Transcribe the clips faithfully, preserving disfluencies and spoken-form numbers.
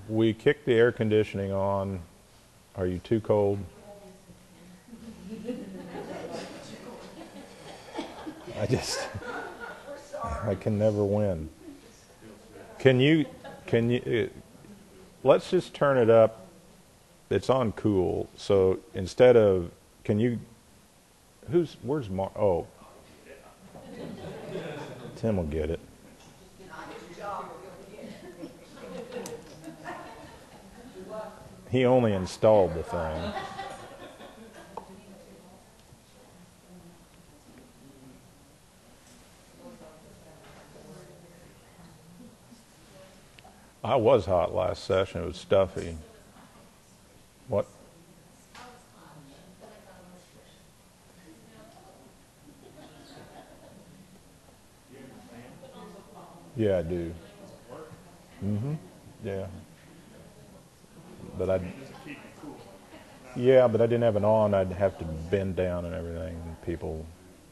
we kicked the air conditioning on. Are you too cold? I just, I can never win. Can you, can you, let's just turn it up. It's on cool. So instead of, can you, who's, where's Mark? Oh. Tim will get it. He only installed the thing. I was hot last session. It was stuffy. What? Yeah, I do. Mm-hmm. Yeah. But I. Yeah, but I didn't have it on. I'd have to bend down and everything. And people.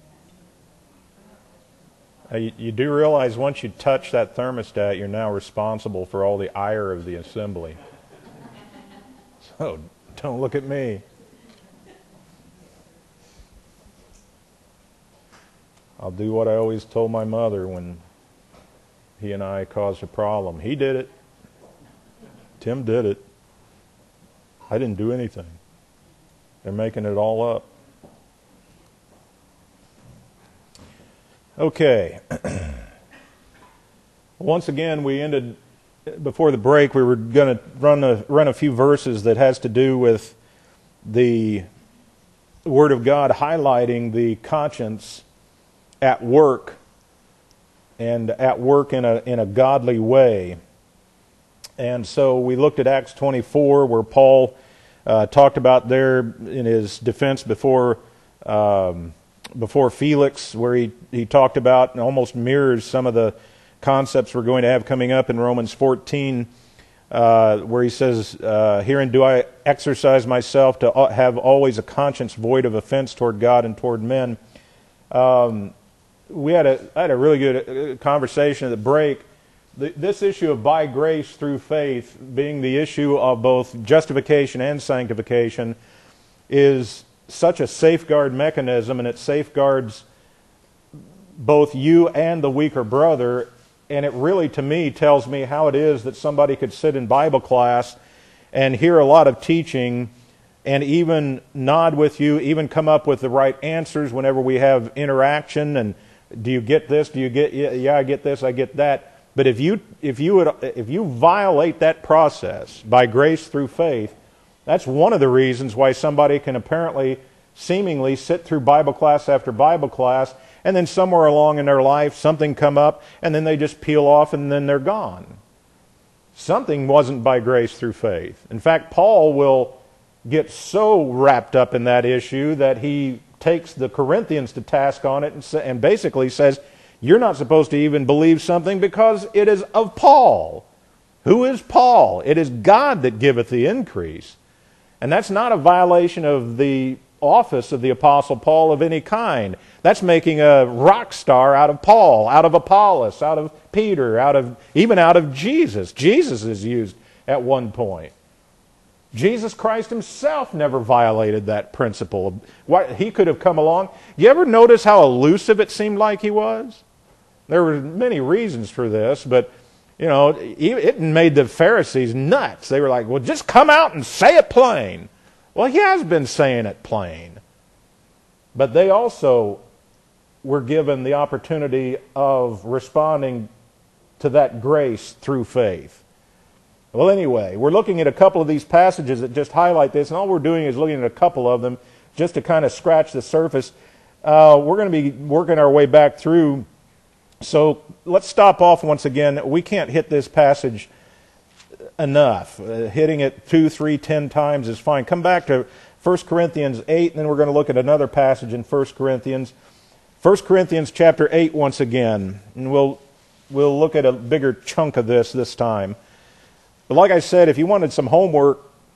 Uh, you, you do realize once you touch that thermostat, you're now responsible for all the ire of the assembly. So don't look at me. I'll do what I always told my mother when he and I caused a problem. He did it. Tim did it. I didn't do anything. They're making it all up. Okay. Once again, we ended, before the break, we were going to run a, run a few verses that has to do with the Word of God highlighting the conscience at work, and at work in a in a godly way. And so we looked at Acts twenty-four, where Paul uh, talked about there in his defense before um, before Felix, where he, he talked about and almost mirrors some of the concepts we're going to have coming up in Romans fourteen, uh, where he says, uh, "Herein do I exercise myself to have always a conscience void of offense toward God and toward men." Um, we had a I had a really good conversation at the break. This issue of by grace through faith being the issue of both justification and sanctification is such a safeguard mechanism, and it safeguards both you and the weaker brother. And it really, to me, tells me how it is that somebody could sit in Bible class and hear a lot of teaching and even nod with you, even come up with the right answers whenever we have interaction. And do you get this? Do you get, yeah, yeah I get this, I get that. But if you if you would if you violate that process by grace through faith, that's one of the reasons why somebody can apparently, seemingly sit through Bible class after Bible class, and then somewhere along in their life something come up, and then they just peel off and then they're gone. Something wasn't by grace through faith. In fact, Paul will get so wrapped up in that issue that he takes the Corinthians to task on it and, sa- and basically says, you're not supposed to even believe something because it is of Paul. Who is Paul? It is God that giveth the increase. And that's not a violation of the office of the Apostle Paul of any kind. That's making a rock star out of Paul, out of Apollos, out of Peter, out of even out of Jesus. Jesus is used at one point. Jesus Christ himself never violated that principle. What, he could have come along. You ever notice how elusive it seemed like he was? There were many reasons for this, but you know, it made the Pharisees nuts. They were like, well, just come out and say it plain. Well, he has been saying it plain. But they also were given the opportunity of responding to that grace through faith. Well, anyway, we're looking at a couple of these passages that just highlight this, and all we're doing is looking at a couple of them just to kind of scratch the surface. Uh, we're going to be working our way back through. So let's stop off once again. We can't hit this passage enough. Uh, hitting it two, three, ten times is fine. Come back to First Corinthians eight, and then we're going to look at another passage in First Corinthians. First Corinthians chapter eight once again, and we'll we'll look at a bigger chunk of this this time. But like I said, if you wanted some homework,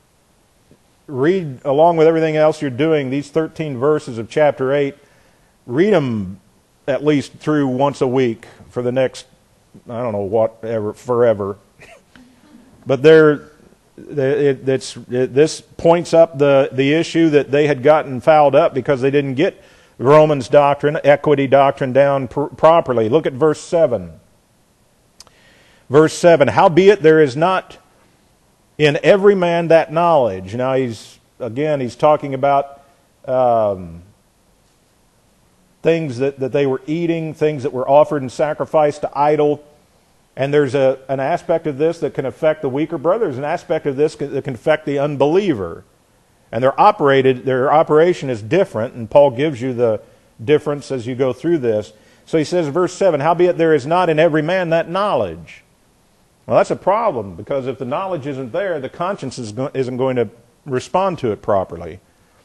read along with everything else you're doing, these thirteen verses of chapter eight, read them at least through once a week for the next, I don't know, whatever, forever. But there, it, it's, it, this points up the, the issue that they had gotten fouled up because they didn't get Romans doctrine, equity doctrine down pr- properly. Look at verse seven. Verse seven, howbeit there is not in every man that knowledge. Now he's, again, he's talking about um, things that, that they were eating, things that were offered in sacrifice to idol. And there's a, an aspect of this that can affect the weaker brother. There's an aspect of this that can affect the unbeliever. And their operated, their operation is different, and Paul gives you the difference as you go through this. So he says, verse seven, howbeit there is not in every man that knowledge. Well, that's a problem, because if the knowledge isn't there, the conscience is go- isn't going to respond to it properly.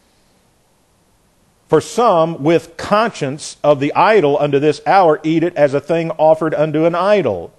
For some, with conscience of the idol unto this hour, eat it as a thing offered unto an idol.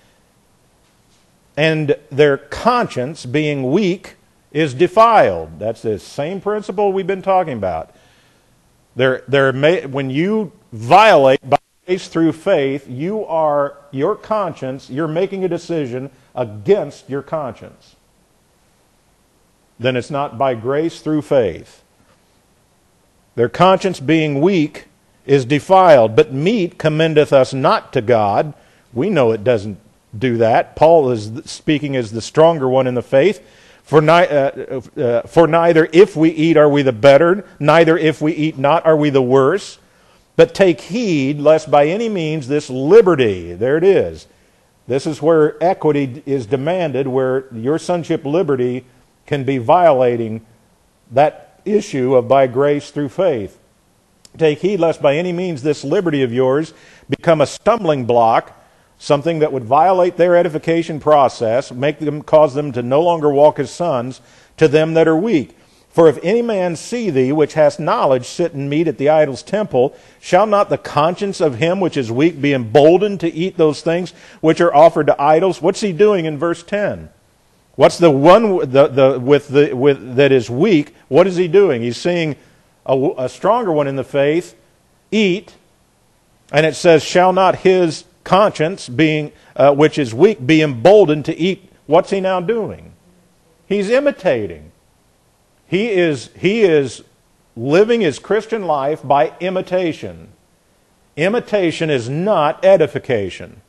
And their conscience, being weak, is defiled. That's the same principle we've been talking about. They're, they're ma- when you violate by grace through faith, you are, your conscience, you're making a decision against your conscience. Then it's not by grace through faith. Their conscience being weak is defiled, but meat commendeth us not to God. We know it doesn't do that. Paul is speaking as the stronger one in the faith. For, ni- uh, uh, for neither if we eat are we the better, neither if we eat not are we the worse. But take heed lest by any means this liberty, there it is. This is where equity is demanded, where your sonship liberty can be violating that issue of by grace through faith. Take heed lest by any means this liberty of yours become a stumbling block, something that would violate their edification process, make them, cause them to no longer walk as sons to them that are weak. For if any man see thee, which hast knowledge, sit and meat at the idol's temple, shall not the conscience of him which is weak be emboldened to eat those things which are offered to idols? What's he doing in verse ten? What's the one the, the, with the, with, that is weak? What is he doing? He's seeing a, a stronger one in the faith eat, and it says, shall not his conscience, being uh, which is weak, be emboldened to eat. What's he now doing? He's imitating. He is, he is living his Christian life by imitation. Imitation is not edification.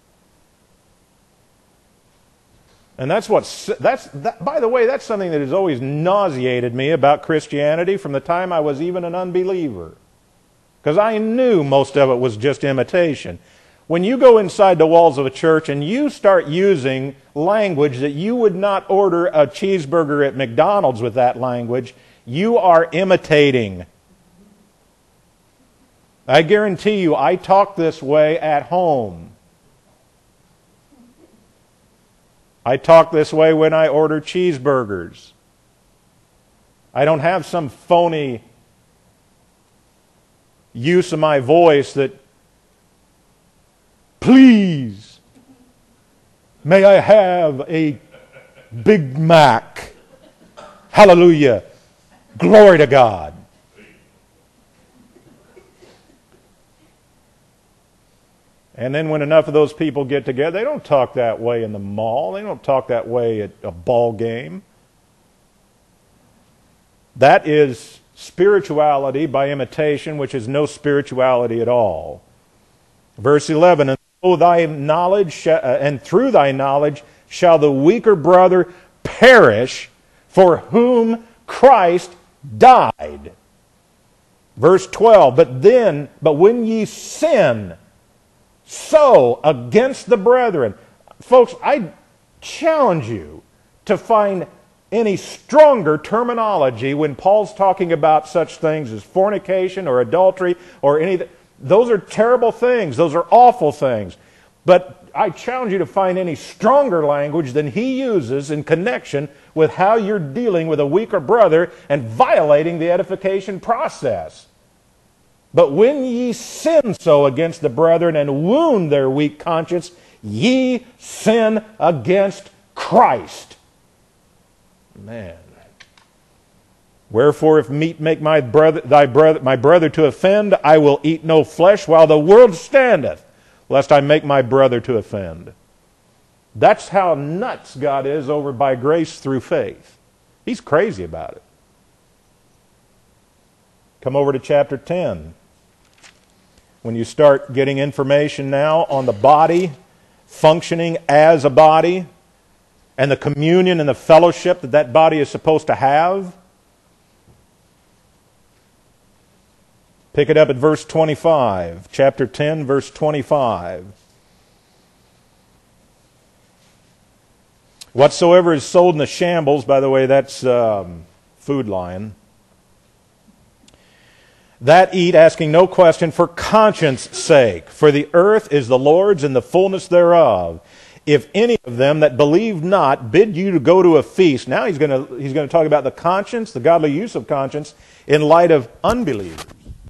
And that's what, that's, that, by the way, that's something that has always nauseated me about Christianity from the time I was even an unbeliever. Because I knew most of it was just imitation. When you go inside the walls of a church and you start using language that you would not order a cheeseburger at McDonald's with that language, you are imitating. I guarantee you, I talk this way at home. I talk this way when I order cheeseburgers. I don't have some phony use of my voice that, please, may I have a Big Mac? Hallelujah. Glory to God. And then when enough of those people get together, they don't talk that way in the mall. They don't talk that way at a ball game. That is spirituality by imitation, which is no spirituality at all. Verse eleven, and through thy knowledge, and through thy knowledge shall the weaker brother perish, for whom Christ died. Verse twelve, but then, but when ye sin so against the brethren. Folks, I challenge you to find any stronger terminology when Paul's talking about such things as fornication or adultery or anything. Those are terrible things. Those are awful things. But I challenge you to find any stronger language than he uses in connection with how you're dealing with a weaker brother and violating the edification process. But when ye sin so against the brethren and wound their weak conscience, ye sin against Christ. Man. Wherefore, if meat make my brother, thy brother, my brother to offend, I will eat no flesh while the world standeth, lest I make my brother to offend. That's how nuts God is over by grace through faith. He's crazy about it. Come over to chapter ten. When you start getting information now on the body functioning as a body and the communion and the fellowship that that body is supposed to have. Pick it up at verse twenty-five. Chapter ten, verse twenty-five. Whatsoever is sold in the shambles, by the way, that's um, Food Lion. That eat, asking no question, for conscience sake. For the earth is the Lord's and the fullness thereof. If any of them that believe not bid you to go to a feast. Now he's going to he's going to talk about the conscience, the godly use of conscience, in light of unbelievers.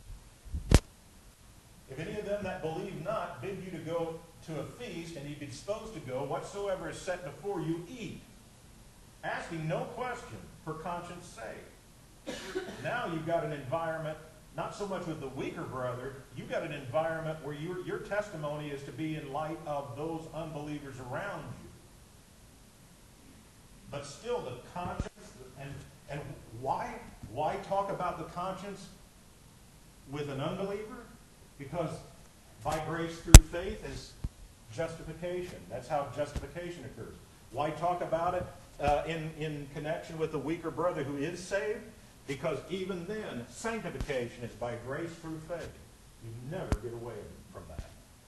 If any of them that believe not bid you to go to a feast, and ye be disposed to go, whatsoever is set before you, eat, asking no question for conscience sake. Now you've got an environment, not so much with the weaker brother, you've got an environment where your, your testimony is to be in light of those unbelievers around you. But still the conscience, and, and why, why talk about the conscience with an unbeliever? Because by grace through faith is justification. That's how justification occurs. Why talk about it uh, in, in connection with the weaker brother who is saved? Because even then, sanctification is by grace through faith. You never get away from that.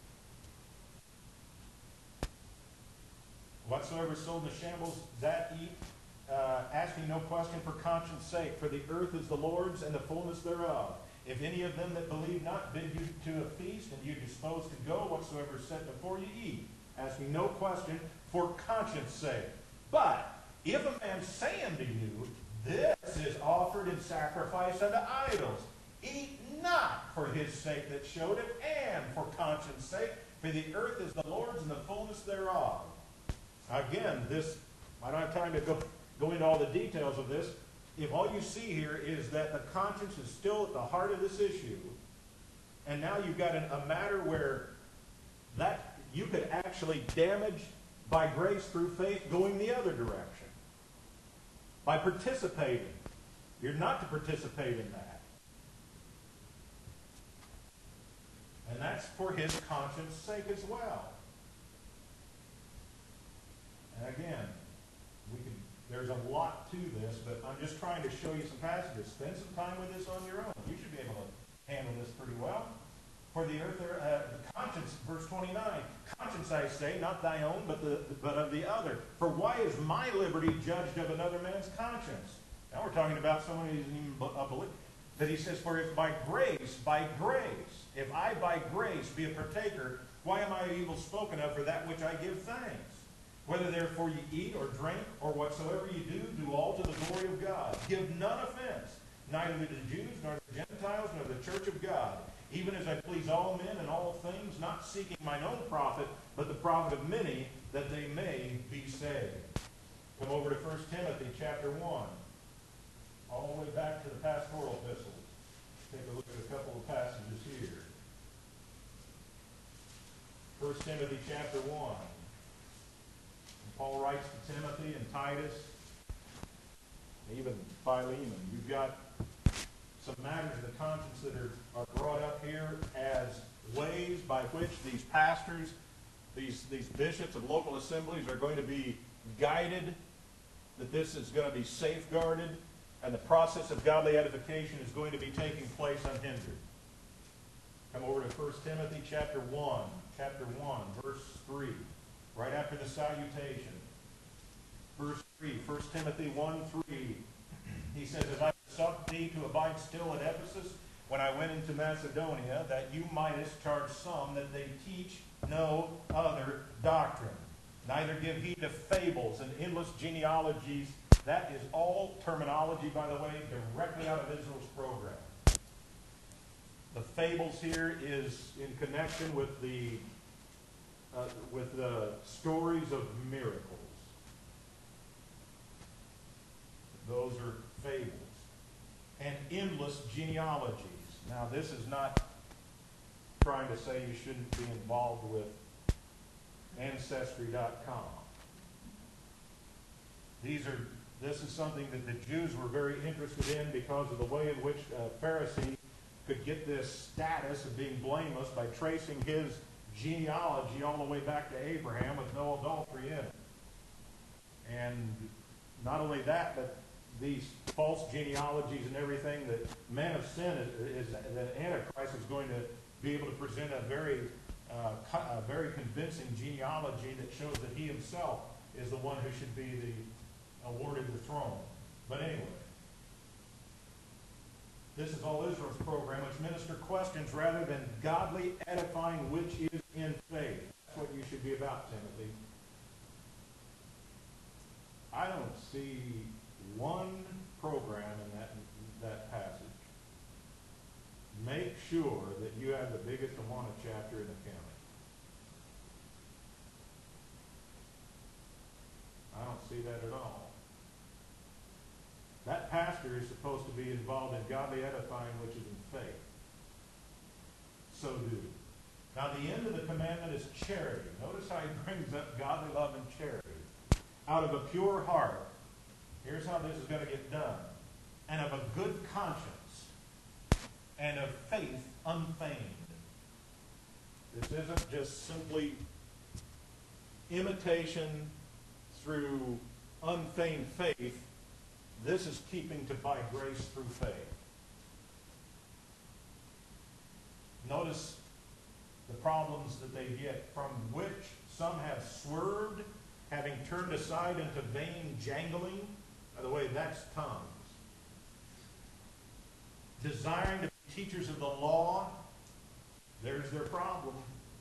Whatsoever sold in the shambles, that eat, uh, asking no question for conscience sake. For the earth is the Lord's and the fullness thereof. If any of them that believe not bid you to a feast, and you disposed to go, whatsoever is set before you, eat, asking no question for conscience sake. But if a man say unto you, this is offered in sacrifice unto idols, eat not for his sake that showed it, and for conscience sake, for the earth is the Lord's and the fullness thereof. Again, this, I don't have time to go, go into all the details of this. If all you see here is that the conscience is still at the heart of this issue, and now you've got an, a matter where that you could actually damage by grace through faith going the other direction. By participating. You're not to participate in that. And that's for his conscience sake as well. And again, we can, there's a lot to this, but I'm just trying to show you some passages. Spend some time with this on your own. You should be able to handle this pretty well. For the earth, uh, the conscience, verse twenty-nine, conscience I say, not thy own, but the but of the other. For why is my liberty judged of another man's conscience? Now we're talking about someone who isn't even a believer. But he says, for if by grace, by grace, if I by grace be a partaker, why am I evil spoken of for that which I give thanks? Whether therefore you eat or drink, or whatsoever you do, do all to the glory of God. Give none offense, neither to the Jews, nor to the Gentiles, nor to the church of God. Even as I please all men in all things, not seeking mine own profit, but the profit of many, that they may be saved. Come over to First Timothy chapter one. All the way back to the pastoral epistles. Take a look at a couple of passages here. First Timothy chapter one. Paul writes to Timothy and Titus, even Philemon. You've got some matters of the conscience that are, are brought up here as ways by which these pastors, these, these bishops of local assemblies are going to be guided, that this is going to be safeguarded, and the process of godly edification is going to be taking place unhindered. Come over to First Timothy chapter one, chapter one, verse three, right after the salutation. Verse three, First Timothy one, three. He says, as I sought thee to abide still at Ephesus, when I went into Macedonia, that you mightest charge some that they teach no other doctrine. Neither give heed to fables and endless genealogies. That is all terminology, by the way, directly out of Israel's program. The fables here is in connection with the uh, with the stories of miracles. Those are fables. And endless genealogies. Now, this is not trying to say you shouldn't be involved with Ancestry dot com. These are, this is something that the Jews were very interested in because of the way in which a Pharisee could get this status of being blameless by tracing his genealogy all the way back to Abraham with no adultery in it. And not only that, but these false genealogies and everything, that man of sin is, is that Antichrist is going to be able to present a very, uh, a very convincing genealogy that shows that he himself is the one who should be the awarded the throne. But anyway, this is all Israel's program, which minister questions rather than godly edifying, which is in faith. That's what you should be about, Timothy. I don't see one program in that, that passage. Make sure that you have the biggest Awana chapter in the county. I don't see that at all. That pastor is supposed to be involved in godly edifying, which is in faith. So do. Now, the end of the commandment is charity. Notice how he brings up godly love and charity. Out of a pure heart, here's how this is going to get done. And of a good conscience, and of faith unfeigned. This isn't just simply imitation through unfeigned faith. This is keeping to by grace through faith. Notice the problems that they get, from which some have swerved, having turned aside into vain jangling. By the way, that's tongues. Desiring to be teachers of the law, there's their problem.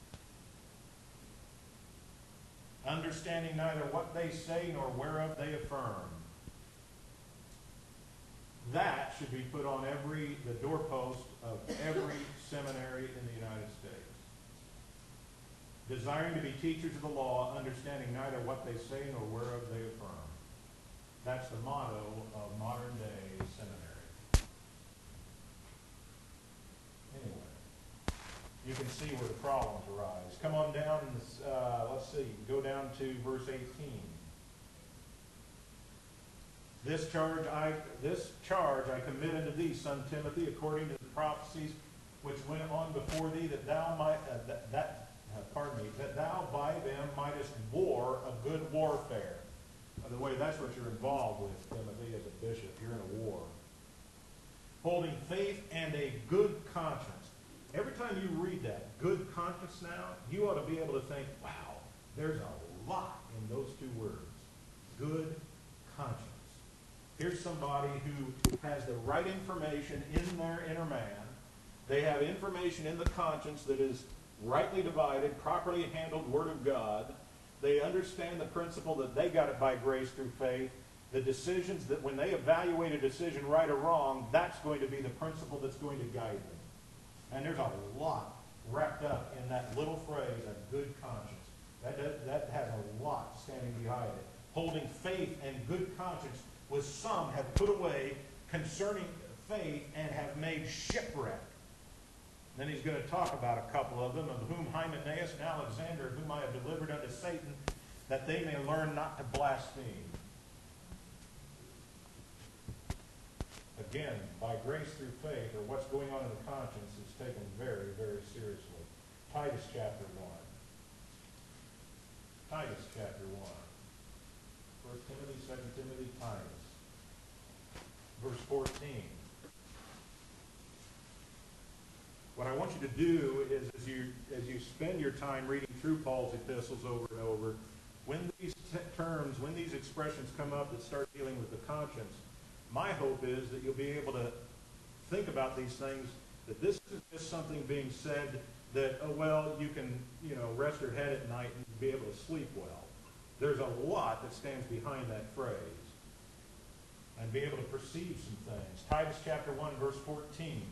Understanding neither what they say nor whereof they affirm. That should be put on every the doorpost of every seminary in the United States. Desiring to be teachers of the law, understanding neither what they say nor whereof they affirm. That's the motto of modern day seminary. Anyway, you can see where the problems arise. Come on down, uh, let's see, go down to verse eighteen. This charge I this charge I commit unto thee, son Timothy, according to the prophecies which went on before thee, that thou might uh, that, that uh, pardon me, that thou by them mightest war a good warfare. By the way, that's what you're involved with, Timothy, as a bishop. You're in a war. Holding faith and a good conscience. Every time you read that, good conscience now, you ought to be able to think, wow, there's a lot in those two words. Good conscience. Here's somebody who has the right information in their inner man. They have information in the conscience that is rightly divided, properly handled Word of God. They understand the principle that they got it by grace through faith. The decisions that when they evaluate a decision right or wrong, that's going to be the principle that's going to guide them. And there's a lot wrapped up in that little phrase, a good conscience. That, that, that has a lot standing behind it. Holding faith and good conscience, with some have put away concerning faith and have made shipwreck. Then he's going to talk about a couple of them, of whom Hymenaeus and Alexander, whom I have delivered unto Satan, that they may learn not to blaspheme. Again, by grace through faith, or what's going on in the conscience, is taken very, very seriously. Titus chapter one. Titus chapter one. First Timothy, Second Timothy, Titus. Verse fourteen. What I want you to do is, as you as you spend your time reading through Paul's epistles over and over, when these t- terms, when these expressions come up that start dealing with the conscience, my hope is that you'll be able to think about these things, that this isn't just something being said that, oh, well, you can, you know, rest your head at night and be able to sleep well. There's a lot that stands behind that phrase, and be able to perceive some things. Titus chapter one, verse fourteen.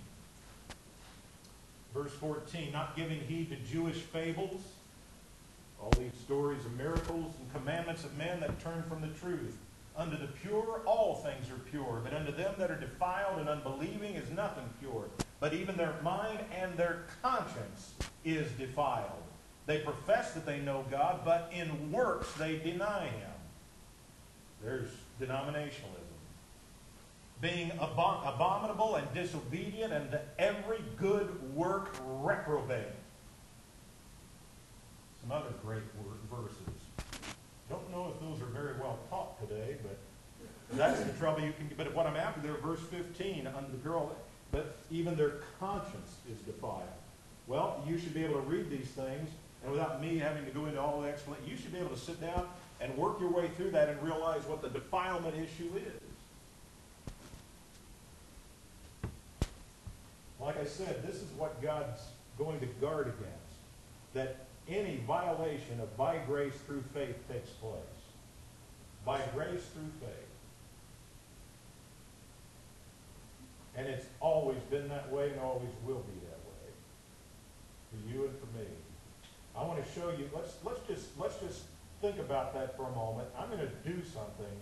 Verse fourteen, not giving heed to Jewish fables, all these stories of miracles and commandments of men that turn from the truth. Unto the pure all things are pure, but unto them that are defiled and unbelieving is nothing pure. But even their mind and their conscience is defiled. They profess that they know God, but in works they deny Him. There's denominationalism. Being abom- abominable and disobedient and to every good work reprobate. Some other great word verses. Don't know if those are very well taught today, but that's the trouble you can get. But what I'm after there, verse fifteen, under the girl, but even their conscience is defiled. Well, you should be able to read these things, and without me having to go into all the explanation, you should be able to sit down and work your way through that and realize what the defilement issue is. Like I said, this is what God's going to guard against. That any violation of by grace through faith takes place. By grace through faith. And it's always been that way and always will be that way. For you and for me. I want to show you, let's let's just let's just think about that for a moment. I'm going to do something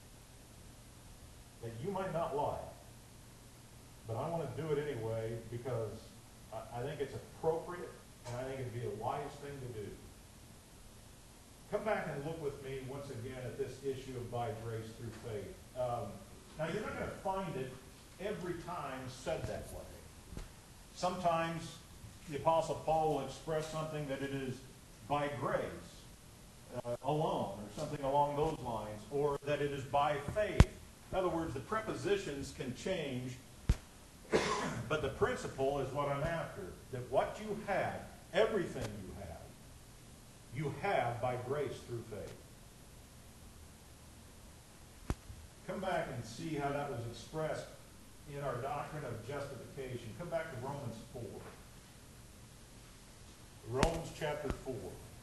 that you might not like. But I want to do it anyway because I, I think it's appropriate and I think it'd be a wise thing to do. Come back and look with me once again at this issue of by grace through faith. Um, now, you're not going to find it every time said that way. Sometimes the Apostle Paul will express something that it is by grace uh, alone, or something along those lines, or that it is by faith. In other words, the prepositions can change, but the principle is what I'm after. That what you have, everything you have, you have by grace through faith. Come back and see how that was expressed in our doctrine of justification. Come back to Romans four. Romans chapter four.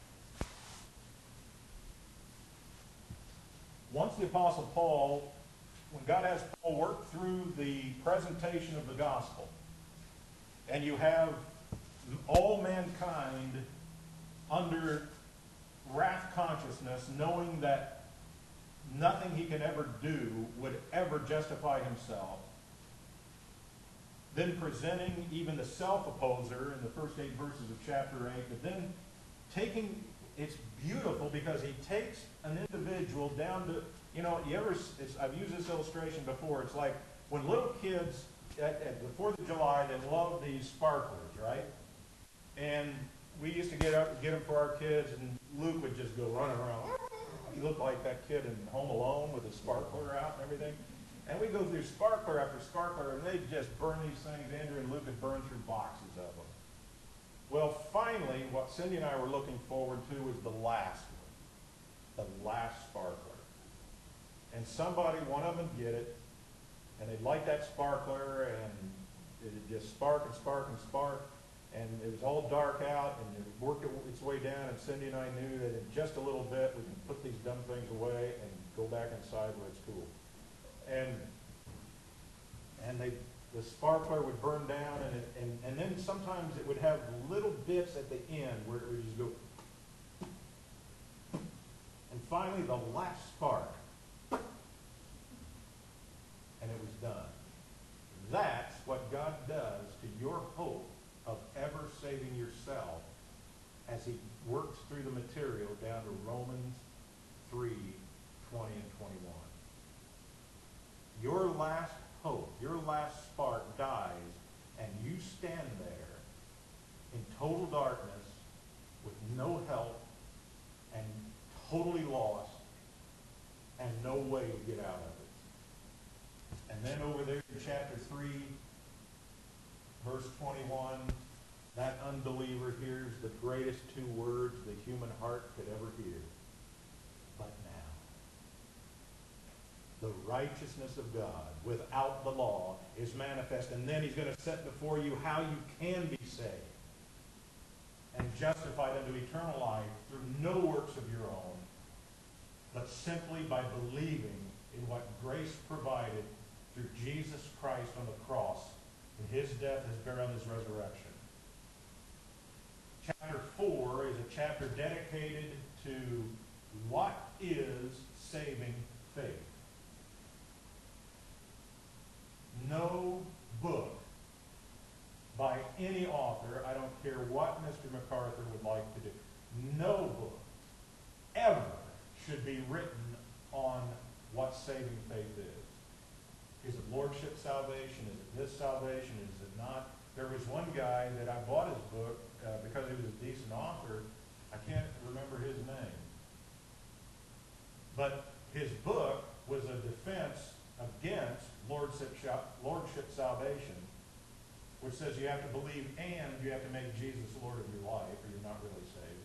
Once the Apostle Paul, when God has Paul work through the presentation of the gospel, and you have all mankind under wrath consciousness, knowing that nothing he can ever do would ever justify himself, then presenting even the self-opposer in the first eight verses of chapter eight, but then taking, it's beautiful because he takes an individual down to, you know, you ever, it's, I've used this illustration before, it's like when little kids at, at the fourth of July, they love these sparklers, right? And we used to get up, get them for our kids, and Luke would just go running around. He looked like that kid in Home Alone with his sparkler out and everything. And we go through sparkler after sparkler, and they just burn these things. Andrew and Luke had burned through boxes of them. Well, finally, what Cindy and I were looking forward to was the last one, the last sparkler. And somebody, one of them, would get it, and they'd light that sparkler, and it'd just spark and spark and spark, and it was all dark out, and it worked its way down, and Cindy and I knew that in just a little bit we can put these dumb things away and go back inside where it's cool. And and they, the sparkler would burn down, and, it, and and then sometimes it would have little bits at the end where it would just go. And finally, the last spark, and it was done. That's what God does to your hope of ever saving yourself as he works through the material down to Romans three, twenty and twenty-one. Your last hope, your last spark dies, and you stand there in total darkness with no help and totally lost and no way to get out of it. And then over there in chapter three, verse twenty-one, that unbeliever hears the greatest two words the human heart could ever hear. But now. The righteousness of God without the law is manifest. And then he's going to set before you how you can be saved and justified unto eternal life through no works of your own, but simply by believing in what grace provided through Jesus Christ on the cross in his death, his burial, and his resurrection. Chapter four is a chapter dedicated to what is saving faith. No book by any author, I don't care what Mister MacArthur would like to do, no book ever should be written on saving faith is. Is it lordship salvation? Is it this salvation? Is it not? There was one guy that I bought his book uh, because he was a decent author. I can't remember his name. But his book was a defense against lordship, lordship salvation, which says you have to believe and you have to make Jesus Lord of your life or you're not really saved.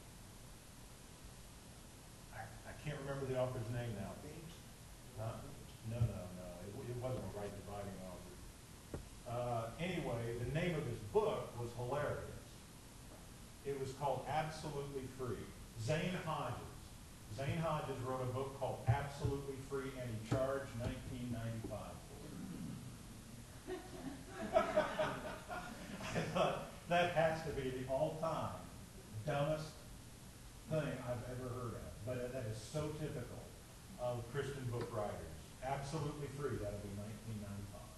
I, I can't remember the author's name now. Huh? No, no, no. It, it wasn't a right dividing author. Uh, anyway, the name of his book was hilarious. It was called Absolutely Free. Zane Hodges. Zane Hodges wrote a book called Absolutely Free, and he charged nineteen ninety-five for it. I thought, that has to be the all-time dumbest thing I've ever heard of. But that is so typical of Christian book writers. Absolutely Free, that'll be nineteen ninety-five.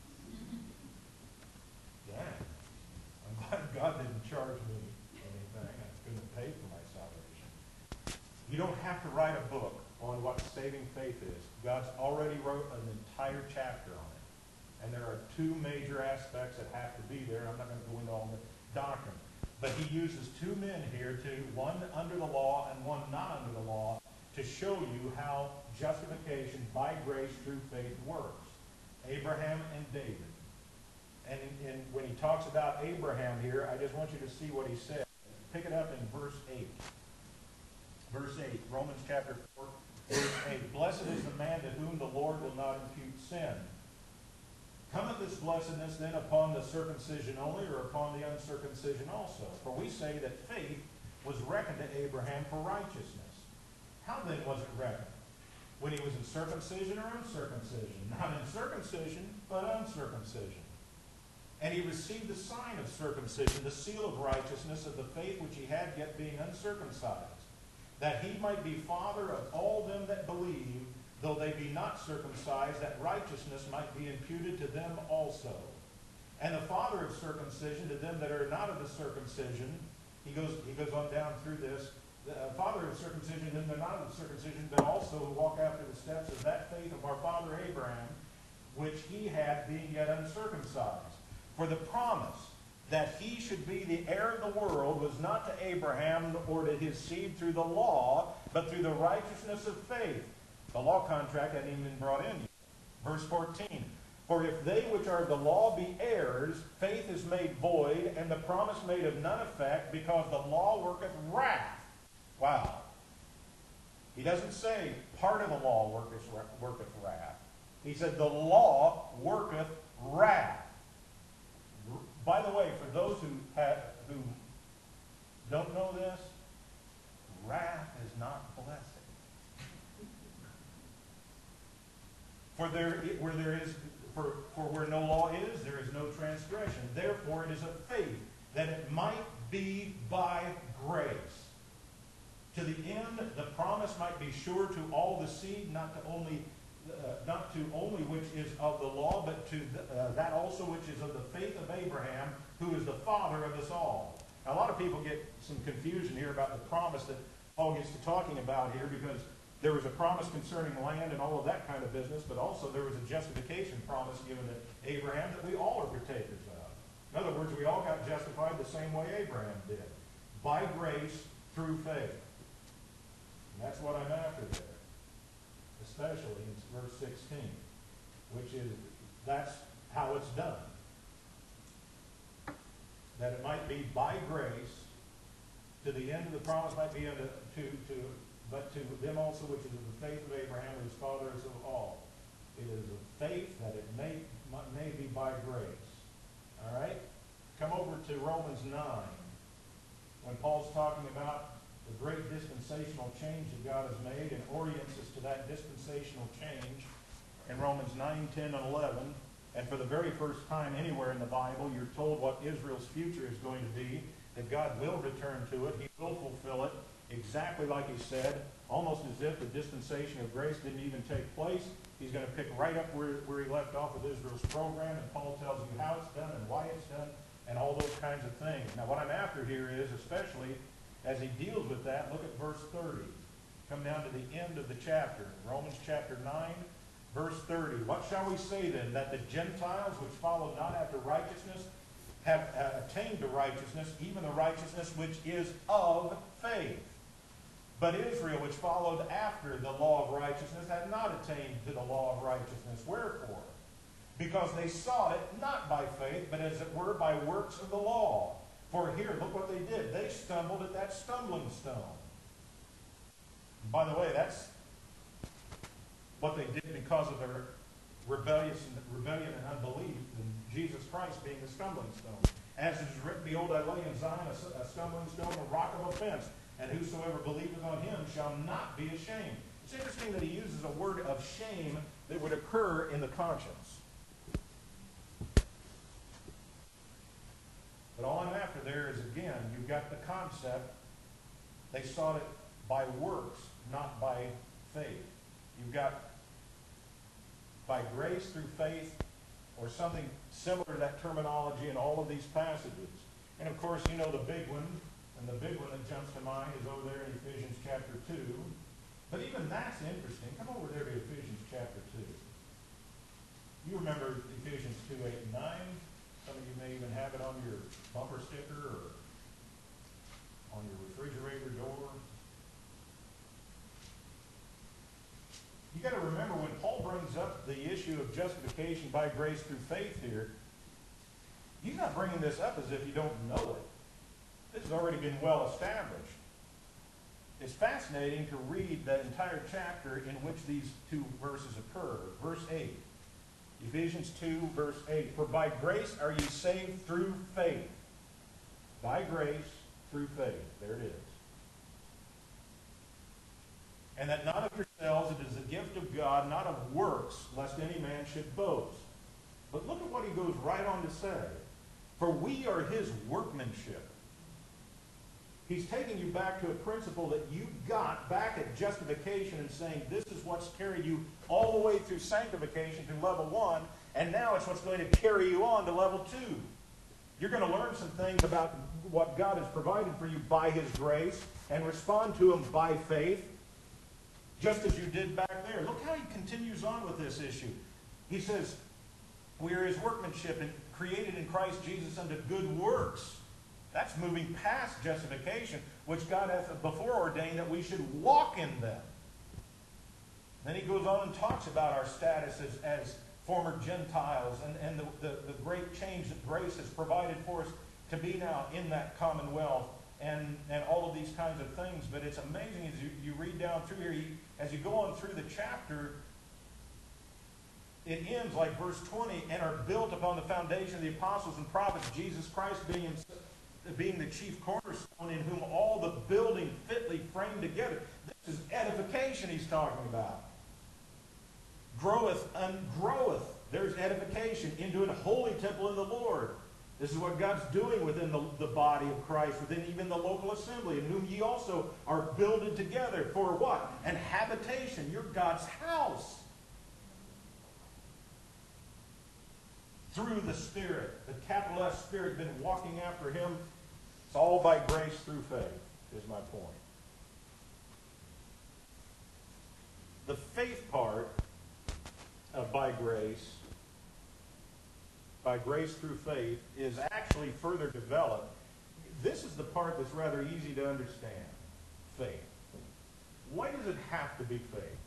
Yeah. I'm glad God didn't charge me anything. I couldn't pay for my salvation. You don't have to write a book on what saving faith is. God's already wrote an entire chapter on it. And there are two major aspects that have to be there. I'm not going to go into all the doctrine. But he uses two men here, to one under the law and one not under the law, to show you how justification by grace through faith works. Abraham and David. And, in, in, when he talks about Abraham here, I just want you to see what he said. Pick it up in verse eight. Verse eight, Romans chapter four, verse eight. Blessed is the man to whom the Lord will not impute sin. Cometh this blessedness then upon the circumcision only, or upon the uncircumcision also? For we say that faith was reckoned to Abraham for righteousness. How then was it reckoned? When he was in circumcision or uncircumcision? Not in circumcision, but uncircumcision. And he received the sign of circumcision, the seal of righteousness of the faith which he had, yet being uncircumcised, that he might be father of all them that believe, though they be not circumcised, that righteousness might be imputed to them also. And the father of circumcision to them that are not of the circumcision, he goes, he goes on down through this, the father of circumcision to them that are not of the circumcision, but also who walk after the steps of that faith of our father Abraham, which he had being yet uncircumcised. For the promise that he should be the heir of the world was not to Abraham or to his seed through the law, but through the righteousness of faith. The law contract hadn't even been brought in yet. Verse fourteen. For if they which are of the law be heirs, faith is made void, and the promise made of none effect, because the law worketh wrath. Wow. He doesn't say part of the law worketh, worketh wrath. He said the law worketh wrath. By the way, for those who have, who don't know this, wrath is not blessing. For there, where there is, for, for where no law is, there is no transgression. Therefore, it is of faith, that it might be by grace. To the end, the promise might be sure to all the seed, not to only, uh, not to only which is of the law, but to the, uh, that also which is of the faith of Abraham, who is the father of us all. Now, a lot of people get some confusion here about the promise that Paul gets to talking about here, because there was a promise concerning land and all of that kind of business, but also there was a justification promise given to Abraham that we all are partakers of. In other words, we all got justified the same way Abraham did, by grace through faith. And that's what I'm after there, especially in verse sixteen, which is, that's how it's done. That it might be by grace, to the end of the promise might be unto, to, to, but to them also which is of the faith of Abraham, whose father is of all. It is of faith that it may, may be by grace. All right? Come over to Romans nine, when Paul's talking about the great dispensational change that God has made, and orients us to that dispensational change in Romans nine, ten, and eleven. And for the very first time anywhere in the Bible, you're told what Israel's future is going to be, that God will return to it. He will fulfill it exactly like he said, almost as if the dispensation of grace didn't even take place. He's going to pick right up where, where he left off with Israel's program, and Paul tells you how it's done and why it's done and all those kinds of things. Now, what I'm after here is, especially as he deals with that, look at verse thirty. Come down to the end of the chapter, Romans chapter nine, Verse thirty, what shall we say then? That the Gentiles which follow not after righteousness have uh, attained to righteousness, even the righteousness which is of faith. But Israel, which followed after the law of righteousness, had not attained to the law of righteousness. Wherefore? Because they sought it not by faith, but as it were by works of the law. For here, look what they did. They stumbled at that stumbling stone. And by the way, that's what they did because of their rebellious rebellion and unbelief in Jesus Christ being the stumbling stone. As it is written, behold, I lay in Zion a, a stumbling stone, a rock of offense, and whosoever believeth on him shall not be ashamed. It's interesting that he uses a word of shame that would occur in the conscience. But all I'm after there is, again, you've got the concept. They sought it by works, not by faith. You've got by grace through faith, or something similar to that terminology in all of these passages. And of course, you know the big one, and the big one that jumps to mind is over there in Ephesians chapter two. But even that's interesting. Come over there to Ephesians chapter two. You remember Ephesians two, eight, and nine. Some of you may even have it on your bumper sticker or on your refrigerator door. You got to remember when Paul brings up the issue of justification by grace through faith here, he's not bringing this up as if you don't know it. This has already been well established. It's fascinating to read the entire chapter in which these two verses occur. Verse eight. Ephesians two, verse eight. For by grace are ye saved through faith. By grace through faith. There it is. And that not of yourselves, it is a gift of God, not of works, lest any man should boast. But look at what he goes right on to say. For we are his workmanship. He's taking you back to a principle that you got back at justification and saying this is what's carried you all the way through sanctification to level one, and now it's what's going to carry you on to level two. You're going to learn some things about what God has provided for you by his grace and respond to him by faith, just as you did back there. Look how he continues on with this issue. He says, we are his workmanship and created in Christ Jesus unto good works. That's moving past justification, which God hath before ordained that we should walk in them. Then he goes on and talks about our status as, as former Gentiles and, and the, the, the great change that grace has provided for us to be now in that commonwealth and, and all of these kinds of things. But it's amazing as you, you read down through here, you, as you go on through the chapter, it ends like verse twenty, and are built upon the foundation of the apostles and prophets, Jesus Christ being, being the chief cornerstone, in whom all the building fitly framed together. This is edification he's talking about. Groweth and groweth. There's edification into an holy temple in the Lord. This is what God's doing within the, the body of Christ, within even the local assembly, in whom ye also are builded together for what? An habitation. You're God's house. Through the Spirit, the capital S Spirit, been walking after him. It's all by grace through faith, is my point. The faith part of by grace, by grace through faith, is actually further developed. This is the part that's rather easy to understand. Faith. Why does it have to be faith?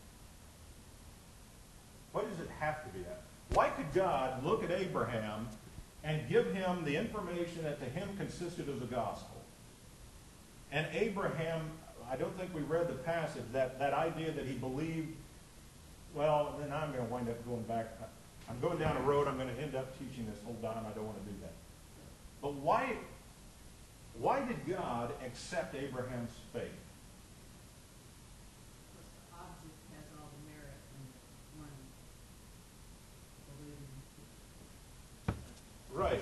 Why does it have to be that? Why could God look at Abraham and give him the information that to him consisted of the gospel? And Abraham, I don't think we read the passage, that, that idea that he believed, well, then I'm going to wind up going back. I'm going down a road, I'm going to end up teaching this whole time. I don't want to do that. But why, why did God accept Abraham's faith? Right.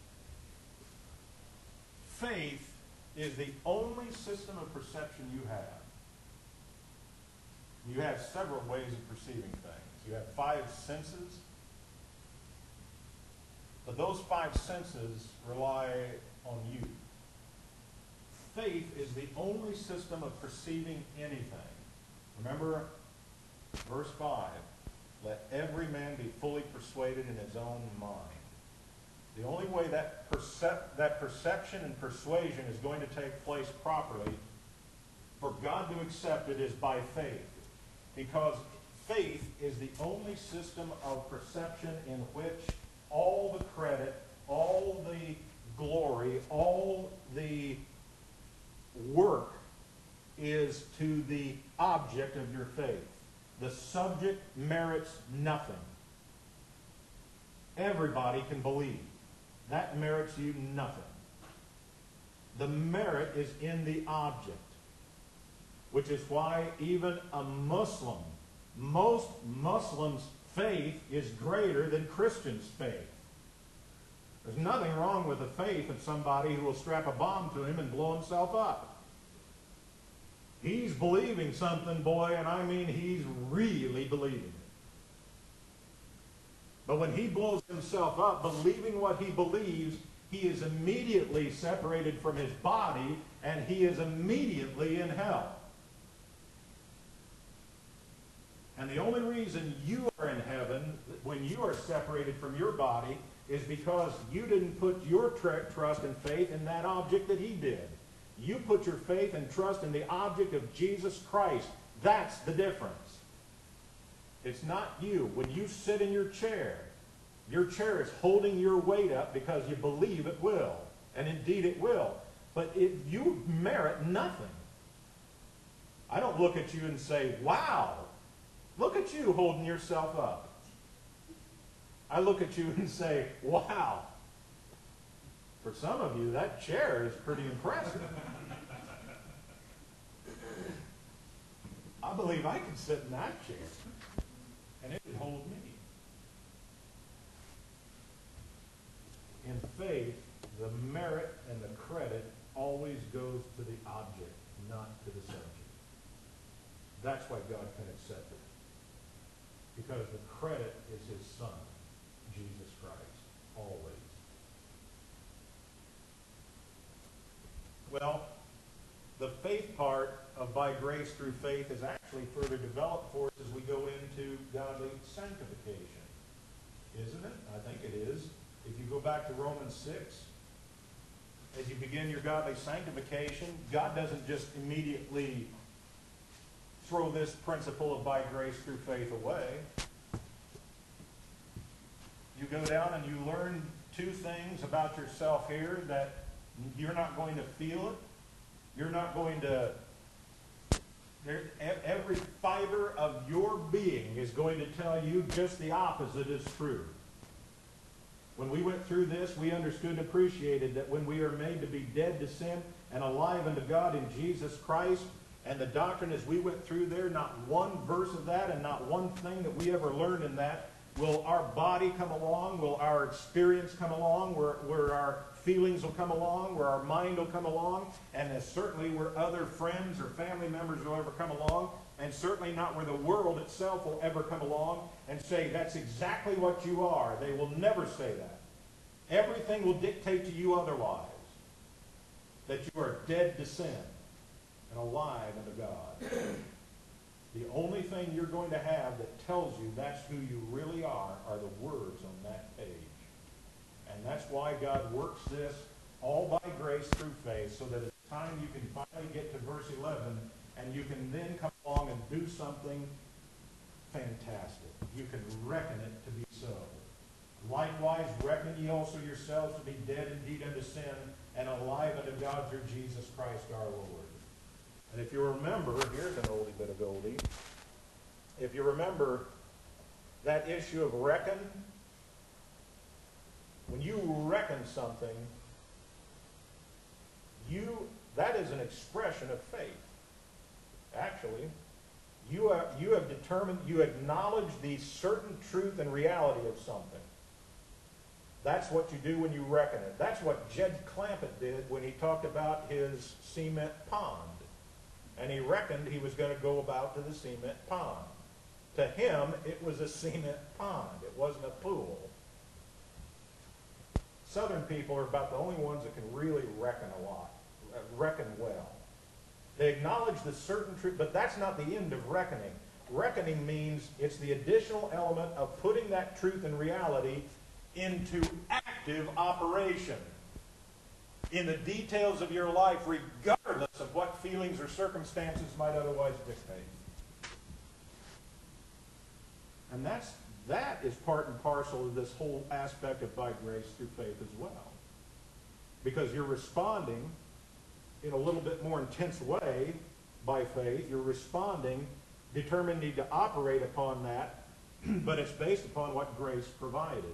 Faith is the only system of perception you have. You have several ways of perceiving things. You have five senses, but those five senses rely on you. Faith is the only system of perceiving anything. Remember verse five. Let every man be fully persuaded in his own mind. The only way that, percep- that perception and persuasion is going to take place properly for God to accept it is by faith. Because faith is the only system of perception in which all the credit, all the glory, all the work is to the object of your faith. The subject merits nothing. Everybody can believe. That merits you nothing. The merit is in the object, which is why even a Muslim, most Muslims' faith is greater than Christians' faith. There's nothing wrong with the faith of somebody who will strap a bomb to him and blow himself up. He's believing something, boy, and I mean he's really believing it. But when he blows himself up, believing what he believes, he is immediately separated from his body, and he is immediately in hell. And the only reason you are in heaven when you are separated from your body is because you didn't put your tr- trust and faith in that object that he did. You put your faith and trust in the object of Jesus Christ. That's the difference. It's not you. When you sit in your chair, your chair is holding your weight up because you believe it will. And indeed it will. But it, you merit nothing. I don't look at you and say, wow, look at you holding yourself up. I look at you and say, wow. For some of you, that chair is pretty impressive. I believe I can sit in that chair, and it would hold me. In faith, the merit and the credit always goes to the object, not to the subject. That's why God can accept it. Because the credit is his Son, Jesus Christ, always. Well, the faith part of by grace through faith is actually further developed for us as we go into godly sanctification. Isn't it? I think it is. If you go back to Romans six, as you begin your godly sanctification, God doesn't just immediately throw this principle of by grace through faith away. You go down and you learn two things about yourself here that you're not going to feel it. You're not going to... Every fiber of your being is going to tell you just the opposite is true. When we went through this, we understood and appreciated that when we are made to be dead to sin and alive unto God in Jesus Christ, and the doctrine as we went through there, not one verse of that and not one thing that we ever learned in that will our body come along, will our experience come along, where, where our feelings will come along, where our mind will come along, and as certainly where other friends or family members will ever come along, and certainly not where the world itself will ever come along and say, that's exactly what you are. They will never say that. Everything will dictate to you otherwise. That you are dead to sin and alive unto God. The only thing you're going to have that tells you that's who you really are are the words on that page. And that's why God works this all by grace through faith, so that at the time you can finally get to verse eleven, and you can then come along and do something fantastic. You can reckon it to be so. Likewise, reckon ye also yourselves to be dead indeed unto sin, and alive unto God through Jesus Christ our Lord. And if you remember, here's an oldie bit of oldie. If you remember that issue of reckon, when you reckon something, you that is an expression of faith. Actually, you have, you have determined, you acknowledge the certain truth and reality of something. That's what you do when you reckon it. That's what Jed Clampett did when he talked about his cement pond. And he reckoned he was going to go about to the cement pond. To him, it was a cement pond. It wasn't a pool. Southern people are about the only ones that can really reckon a lot, reckon well. They acknowledge the certain truth, but that's not the end of reckoning. reckoning means it's the additional element of putting that truth and reality into active operation in the details of your life, regardless of what feelings or circumstances might otherwise dictate. And that's, that is part and parcel of this whole aspect of by grace through faith as well. Because you're responding in a little bit more intense way by faith. You're responding, determined to operate upon that, but it's based upon what grace provided.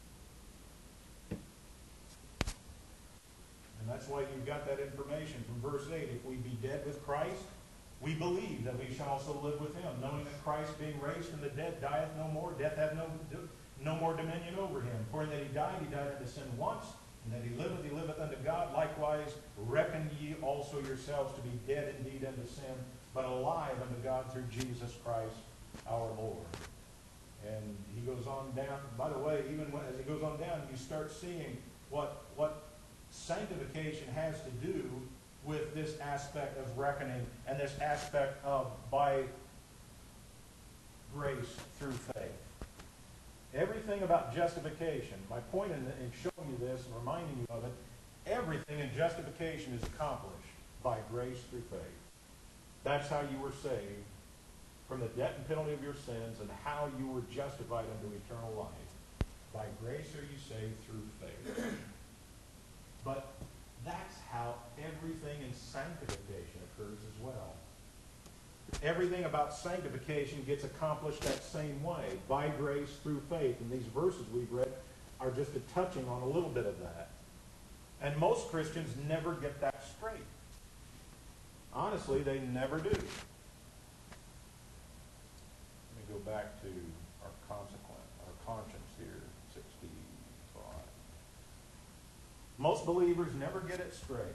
And that's why you've got that information from verse eight. If we be dead with Christ, we believe that we shall also live with him, knowing that Christ, being raised from the dead, dieth no more, death hath no, no more dominion over him. For in that he died, he died unto sin once, and that he liveth, he liveth unto God. Likewise, reckon ye also yourselves to be dead indeed unto sin, but alive unto God through Jesus Christ our Lord. And he goes on down. By the way, even when, as he goes on down, you start seeing what, what sanctification has to do with this aspect of reckoning and this aspect of by grace through faith. Everything about justification, my point in, in showing you this and reminding you of it, everything in justification is accomplished by grace through faith. That's how you were saved from the debt and penalty of your sins, and how you were justified unto eternal life. By grace are you saved through faith. But that's how everything in sanctification occurs as well. Everything about sanctification gets accomplished that same way, by grace through faith. And these verses we've read are just a touching on a little bit of that. And most Christians never get that straight. Honestly, they never do. Let me go back to our consequence, our conscience here, sixty-five. Most believers never get it straight.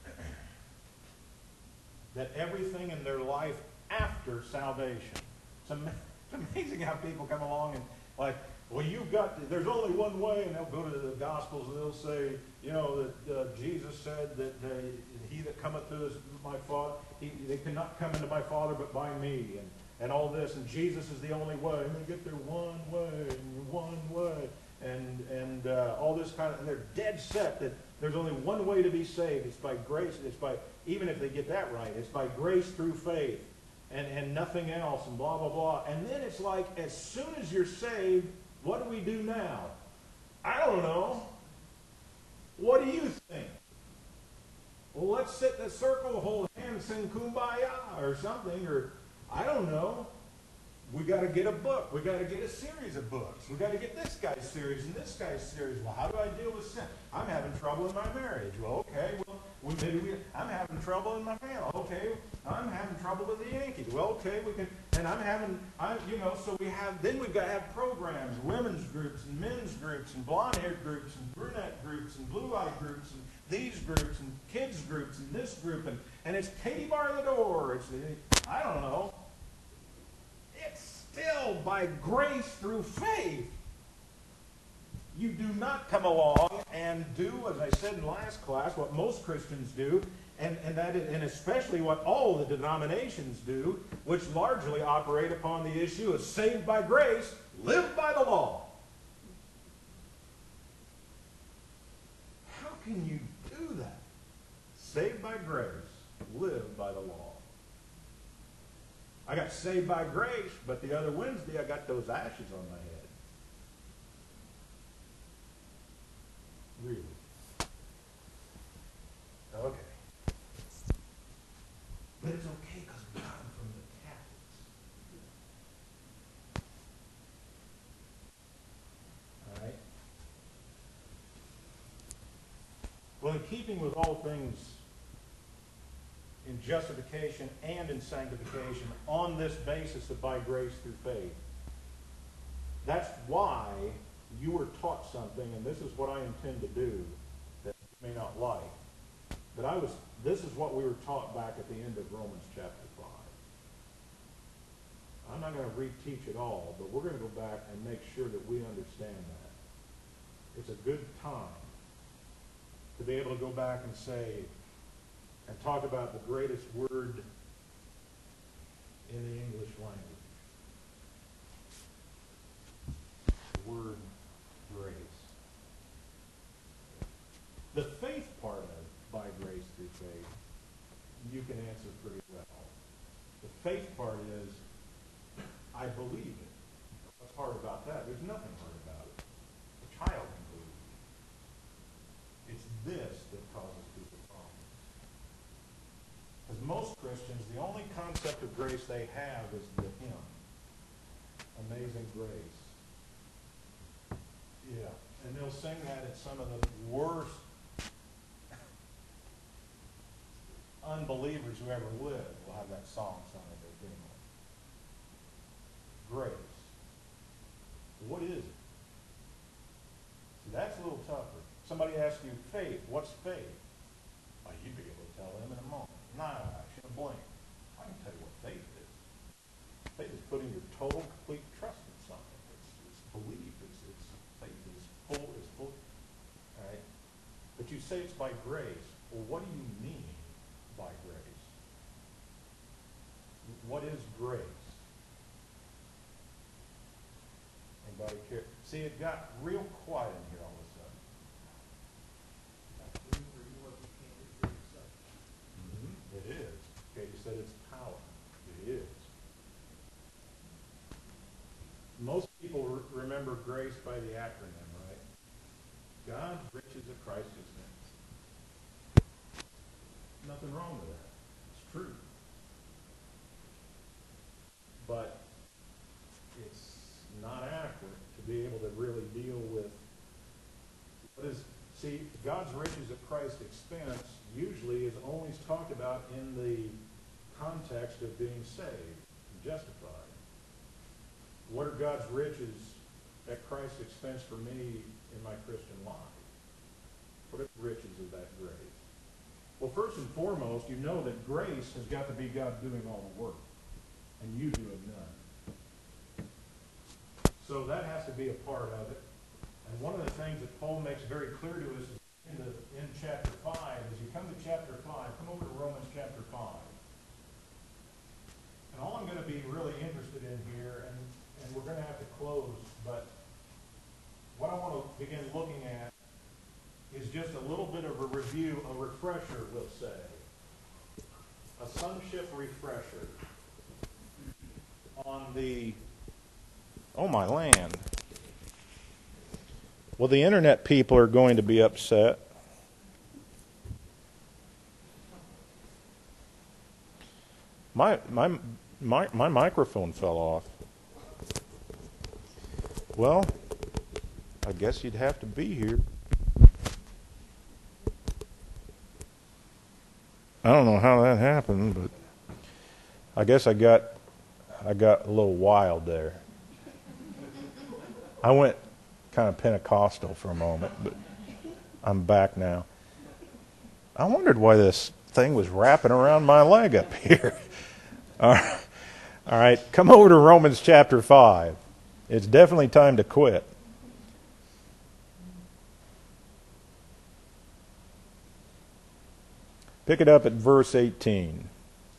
That everything in their life after salvation. It's, am- it's amazing how people come along and like, well, you've got, there's only one way, and they'll go to the Gospels and they'll say, you know, that uh, Jesus said that uh, he that cometh to his, my Father, he, they cannot come into my Father but by me, and, and all this, and Jesus is the only way, and they get there one way, and one way, and, and uh, all this kind of, and they're dead set that there's only one way to be saved. It's by grace, it's by, even if they get that right, it's by grace through faith. And, and nothing else, and blah, blah, blah. And then it's like, as soon as you're saved, what do we do now? I don't know. What do you think? Well, let's sit in a circle, hold hands, sing Kumbaya or something, or I don't know. We got to get a book. We got to get a series of books. We got to get this guy's series and this guy's series. Well, how do I deal with sin? I'm having trouble in my marriage. Well, okay. Well, we, maybe we, I'm having trouble in my family. Okay. I'm having trouble with the Yankees. Well, okay. We can. And I'm having. I, you know. So we have. Then we've got to have programs, women's groups and men's groups and blonde-haired groups and brunette groups and blue-eyed groups and these groups and kids groups and this group and and it's Katie bar the door. It's I don't know. It's still by grace through faith. You do not come along and do, as I said in last class, what most Christians do, and, and, that is, and especially what all the denominations do, which largely operate upon the issue of saved by grace, live by the law. How can you do that? Saved by grace, live by the law. I got saved by grace, but the other Wednesday I got those ashes on my head. Really? Okay. But it's okay because we got them from the Catholics. All right? Well, in keeping with all things in justification and in sanctification on this basis of by grace through faith. That's why you were taught something, and this is what I intend to do that you may not like. But I was this is what we were taught back at the end of Romans chapter five. I'm not going to reteach it all, but we're going to go back and make sure that we understand that. It's a good time to be able to go back and say, and talk about the greatest word in the English language. you can answer pretty well. The faith part is, I believe it. What's hard about that? There's nothing hard about it. A child can believe it. It's this that causes people problems. Because most Christians, the only concept of grace they have is the hymn, Amazing Grace. Yeah, and they'll sing that at some of the worst unbelievers who ever lived will have that song sung at their funeral. Grace. What is it? See, that's a little tougher. Somebody asks you, faith, what's faith? Well, you'd be able to tell them in a moment. Nah, I should have blinked. I can tell you what faith is. Faith is putting your total, complete trust in something. It's, it's belief. It's, it's faith is full, is full. All right? But you say it's by grace. Well, what do you mean by grace? What is grace? Anybody care? See, it got real quiet in here all of a sudden. Mm-hmm. It is. Okay, you said it's power. It is. Most people re- remember grace by the acronym, right? God's riches of Christ expense. Nothing wrong with that. It's true. But it's not adequate to be able to really deal with what is, see, God's riches at Christ's expense usually is only talked about in the context of being saved and justified. What are God's riches at Christ's expense for me in my Christian life? What are the riches of that grace? Well, first and foremost, you know that grace has got to be God doing all the work, and you do it none. So that has to be a part of it. And one of the things that Paul makes very clear to us is in, the, in chapter five, as you come to chapter five, come over to Romans chapter five. And all I'm going to be really interested in here, and, and we're going to have to close, but what I want to begin looking at is just a little bit of a review, a refresher, we'll say. A sonship refresher on the, oh my land. Well, the internet people are going to be upset. My, my, my, my microphone fell off. Well, I guess you'd have to be here. I don't know how that happened, but I guess I got I got a little wild there. I went kind of Pentecostal for a moment, but I'm back now. I wondered why this thing was wrapping around my leg up here. All right, all right, come over to Romans chapter five. It's definitely time to quit. Pick it up at verse eighteen.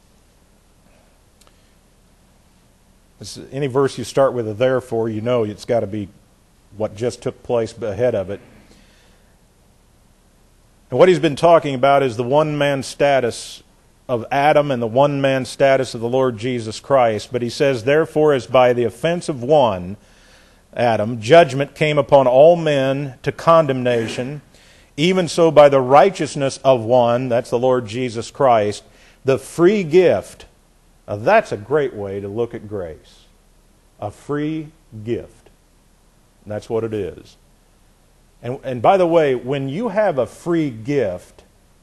This is, any verse you start with a therefore, you know it's got to be what just took place ahead of it. And what he's been talking about is the one-man status of Adam and the one-man status of the Lord Jesus Christ. But he says, therefore, as by the offense of one, Adam, judgment came upon all men to condemnation, even so by the righteousness of one, that's the Lord Jesus Christ, the free gift. Now that's a great way to look at grace. A free gift. That's what it is. And, and by the way, when you have a free gift,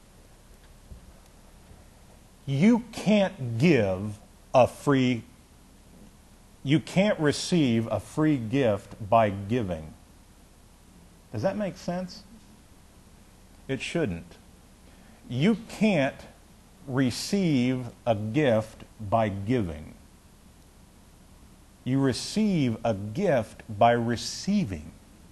you can't give a free, you can't receive a free gift by giving. Does that make sense? It shouldn't. You can't receive a gift by giving. You receive a gift by receiving.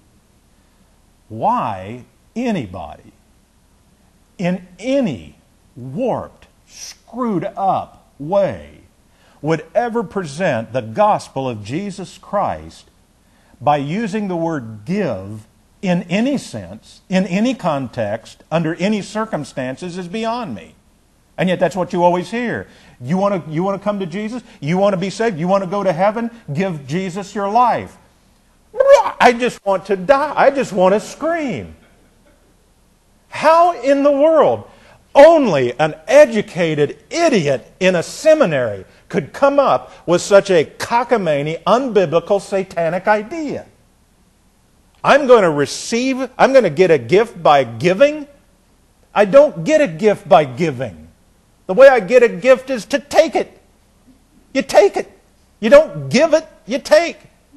Why anybody in any warped, screwed up way would ever present the gospel of Jesus Christ by using the word give in any sense, in any context, under any circumstances is beyond me. And yet that's what you always hear. You want to you want to come to Jesus? You want to be saved? You want to go to heaven? Give Jesus your life. I just want to die. I just want to scream. How in the world only an educated idiot in a seminary could come up with such a cockamamie, unbiblical, satanic idea? I'm going to receive, I'm going to get a gift by giving? I don't get a gift by giving. The way I get a gift is to take it. You take it. You don't give it, you take.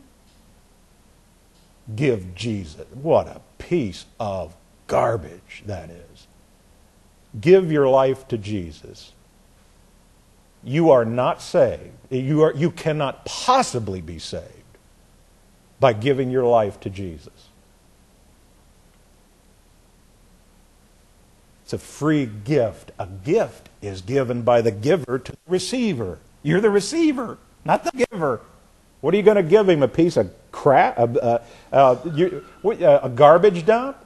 Give Jesus. What a piece of garbage that is. Give your life to Jesus. You are not saved. You are, you cannot possibly be saved by giving your life to Jesus. It's a free gift. A gift is given by the giver to the receiver. You're the receiver, not the giver. What are you going to give him? A piece of crap? A, a, a, you, a garbage dump?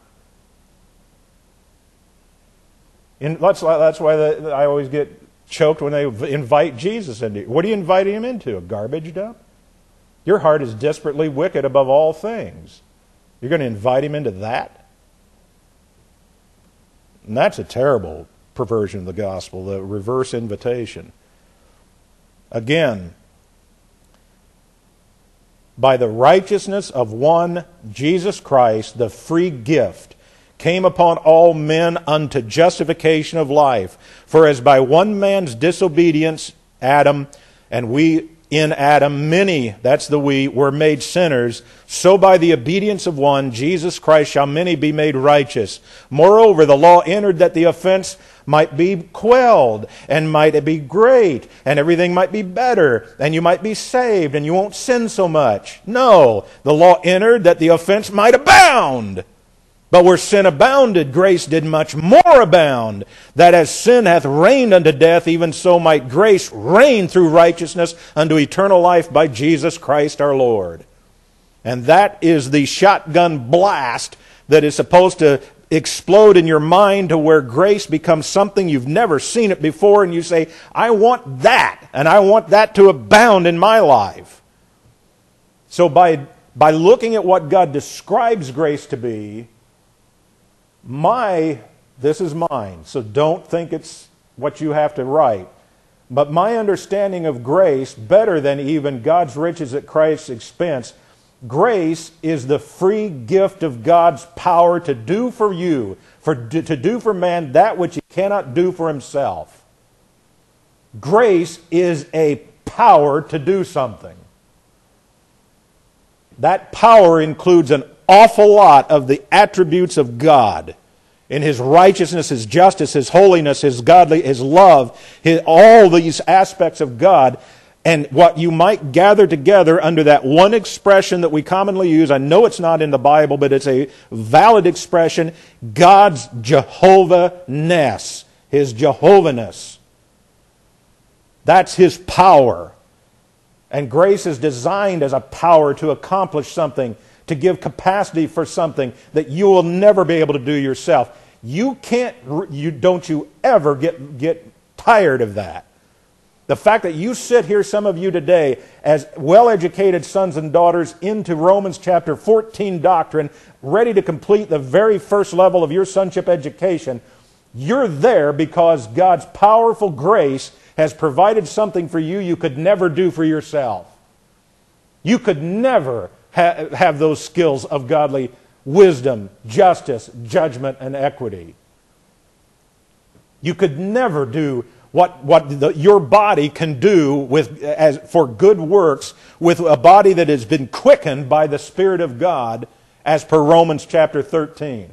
And that's, that's why the, I always get choked when they invite Jesus into. What are you inviting him into? A garbage dump? Your heart is desperately wicked above all things. You're going to invite him into that? And that's a terrible perversion of the gospel, the reverse invitation. Again, by the righteousness of one, Jesus Christ, the free gift came upon all men unto justification of life. For as by one man's disobedience, Adam, and we in Adam, many, that's the we, were made sinners, so by the obedience of one, Jesus Christ, shall many be made righteous. Moreover, the law entered that the offense might be quelled, and might be great, and everything might be better, and you might be saved, and you won't sin so much. No, the law entered that the offense might abound. But where sin abounded, grace did much more abound, that as sin hath reigned unto death, even so might grace reign through righteousness unto eternal life by Jesus Christ our Lord. And that is the shotgun blast that is supposed to explode in your mind to where grace becomes something you've never seen it before, and you say, I want that, and I want that to abound in my life. So by, by looking at what God describes grace to be, My, this is mine, so don't think it's what you have to write. But my understanding of grace, better than even God's riches at Christ's expense, grace is the free gift of God's power to do for you, for to do for man that which he cannot do for himself. Grace is a power to do something. That power includes an awful lot of the attributes of God in His righteousness, His justice, His holiness, His godly, His love, His, all these aspects of God. And what you might gather together under that one expression that we commonly use, I know it's not in the Bible, but it's a valid expression, God's Jehovah-ness, His Jehovah-ness. That's His power. And grace is designed as a power to accomplish something, to give capacity for something that you will never be able to do yourself. You can't, you don't you ever get, get tired of that. The fact that you sit here, some of you today, as well-educated sons and daughters into Romans chapter fourteen doctrine, ready to complete the very first level of your sonship education, you're there because God's powerful grace has provided something for you you could never do for yourself. You could never ha- have those skills of godly wisdom, justice, judgment, and equity. You could never do what, what the, your body can do with, as, for good works with a body that has been quickened by the Spirit of God, as per Romans chapter thirteen.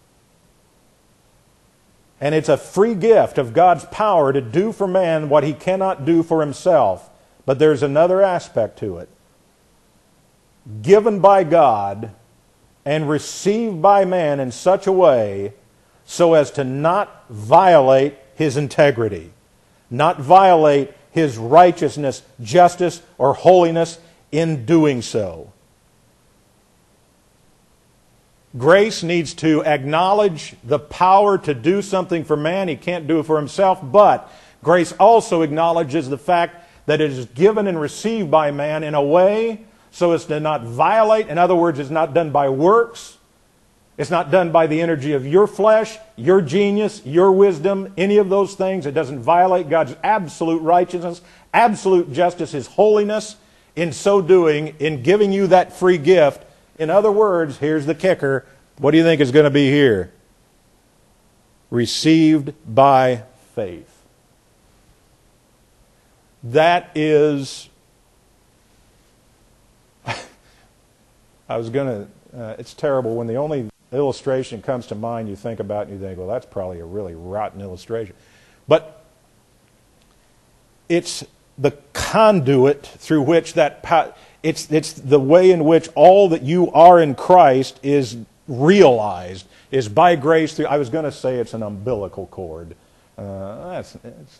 And it's a free gift of God's power to do for man what he cannot do for himself. But there's another aspect to it. Given by God and received by man in such a way so as to not violate his integrity, not violate his righteousness, justice, or holiness in doing so. Grace needs to acknowledge the power to do something for man. He can't do it for himself, but grace also acknowledges the fact that it is given and received by man in a way so as to not violate. In other words, it's not done by works. It's not done by the energy of your flesh, your genius, your wisdom, any of those things. It doesn't violate God's absolute righteousness, absolute justice, His holiness. In so doing, in giving you that free gift, in other words, here's the kicker. What do you think is going to be here? Received by faith. That is, I was going to, uh, it's terrible when the only illustration comes to mind you think about and you think, well, that's probably a really rotten illustration. But it's the conduit through which that, it's, it's the way in which all that you are in Christ is realized, is by grace through, I was going to say it's an umbilical cord. Uh, that's, it's,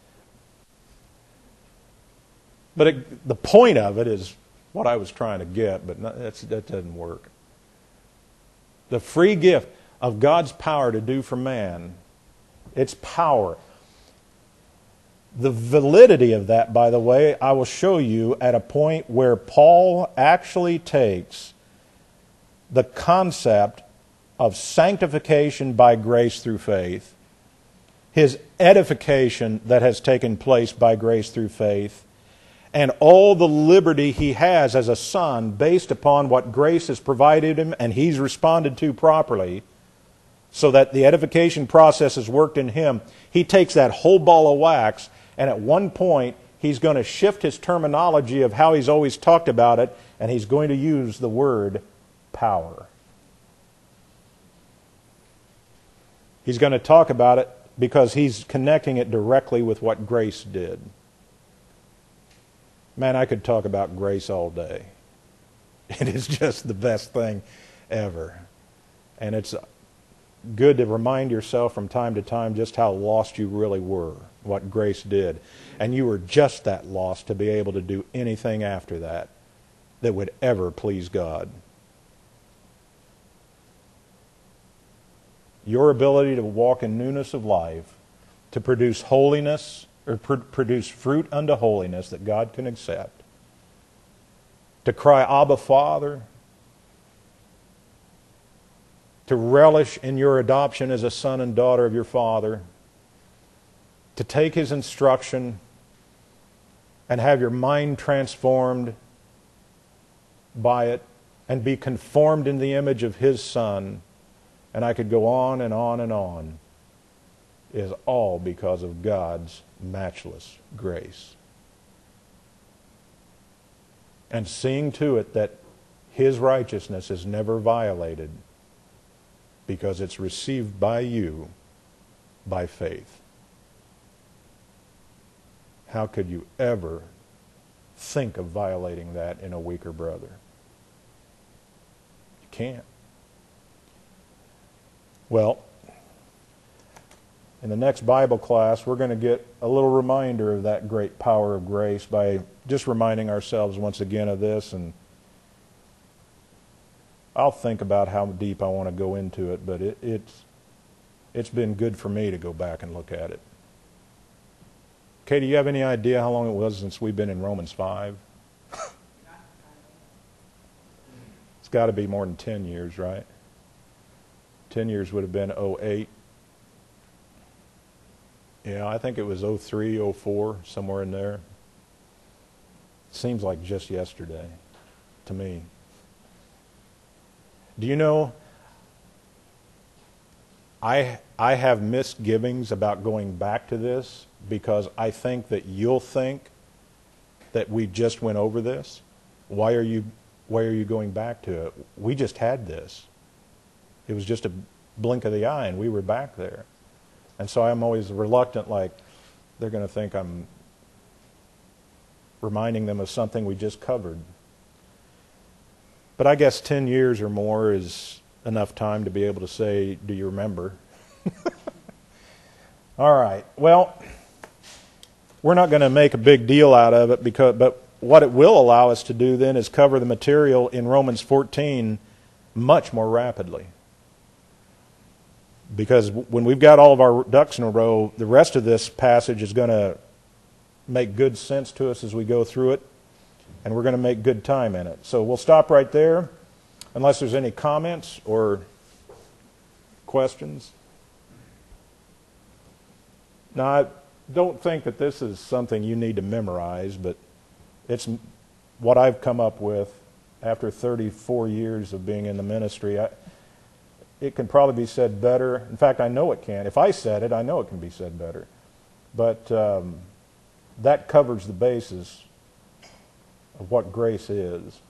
but it, the point of it is what I was trying to get, but not, that's, that doesn't work. The free gift of God's power to do for man, its power. The validity of that, by the way, I will show you at a point where Paul actually takes the concept of sanctification by grace through faith, his edification that has taken place by grace through faith, and all the liberty he has as a son based upon what grace has provided him and he's responded to properly, so that the edification process has worked in him. He takes that whole ball of wax, and at one point he's going to shift his terminology of how he's always talked about it, and he's going to use the word power. He's going to talk about it because he's connecting it directly with what grace did. Man, I could talk about grace all day. It is just the best thing ever. And it's good to remind yourself from time to time just how lost you really were, what grace did. And you were just that lost to be able to do anything after that that would ever please God. Your ability to walk in newness of life, to produce holiness, or pr- produce fruit unto holiness that God can accept, to cry, Abba, Father, to relish in your adoption as a son and daughter of your Father, to take His instruction and have your mind transformed by it and be conformed in the image of His Son, and I could go on and on and on, is all because of God's matchless grace. And seeing to it that His righteousness is never violated because it's received by you by faith. How could you ever think of violating that in a weaker brother? You can't. Well, in the next Bible class, we're going to get a little reminder of that great power of grace by just reminding ourselves once again of this. And I'll think about how deep I want to go into it, but it, it's, it's been good for me to go back and look at it. Katie, do you have any idea how long it was since we've been in Romans five? It's got to be more than ten years, right? ten years would have been oh eight. Yeah, I think it was oh three, oh four, somewhere in there. Seems like just yesterday to me. Do you know, I, I have misgivings about going back to this because I think that you'll think that we just went over this. Why are you, why are you going back to it? We just had this. It was just a blink of the eye and we were back there. And so I'm always reluctant, like they're going to think I'm reminding them of something we just covered. But I guess ten years or more is enough time to be able to say, do you remember? All right. Well, we're not going to make a big deal out of it, because, but what it will allow us to do then is cover the material in Romans fourteen much more rapidly. Because when we've got all of our ducks in a row, the rest of this passage is going to make good sense to us as we go through it, and we're going to make good time in it. So we'll stop right there, unless there's any comments or questions. Now, I don't think that this is something you need to memorize, but it's what I've come up with after thirty-four years of being in the ministry. I, it can probably be said better. In fact, I know it can. If I said it, I know it can be said better. But um, that covers the basis of what grace is.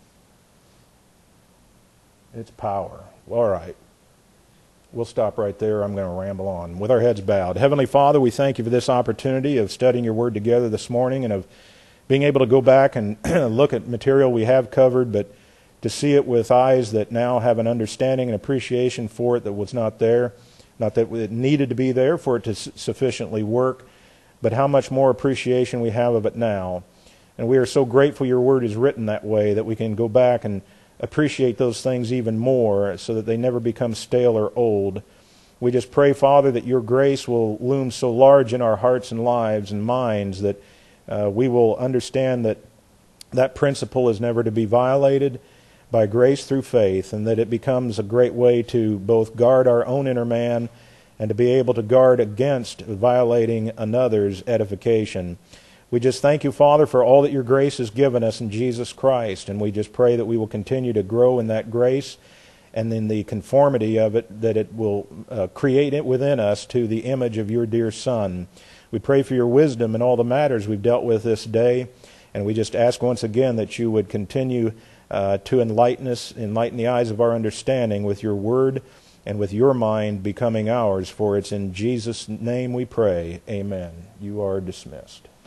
It's power. All right. We'll stop right there. I'm going to ramble on. With our heads bowed. Heavenly Father, we thank you for this opportunity of studying your word together this morning and of being able to go back and look at material we have covered, but to see it with eyes that now have an understanding and appreciation for it that was not there. Not that it needed to be there for it to sufficiently work, but how much more appreciation we have of it now. And we are so grateful your word is written that way that we can go back and appreciate those things even more so that they never become stale or old. We just pray, Father, that your grace will loom so large in our hearts and lives and minds that uh, we will understand that that principle is never to be violated by grace through faith, and that it becomes a great way to both guard our own inner man and to be able to guard against violating another's edification. We just thank you, Father, for all that your grace has given us in Jesus Christ, and we just pray that we will continue to grow in that grace and in the conformity of it, that it will uh, create it within us to the image of your dear Son. We pray for your wisdom in all the matters we've dealt with this day, and we just ask once again that you would continue uh, to enlighten us, enlighten the eyes of our understanding with your word and with your mind becoming ours, for it's in Jesus' name we pray. Amen. You are dismissed.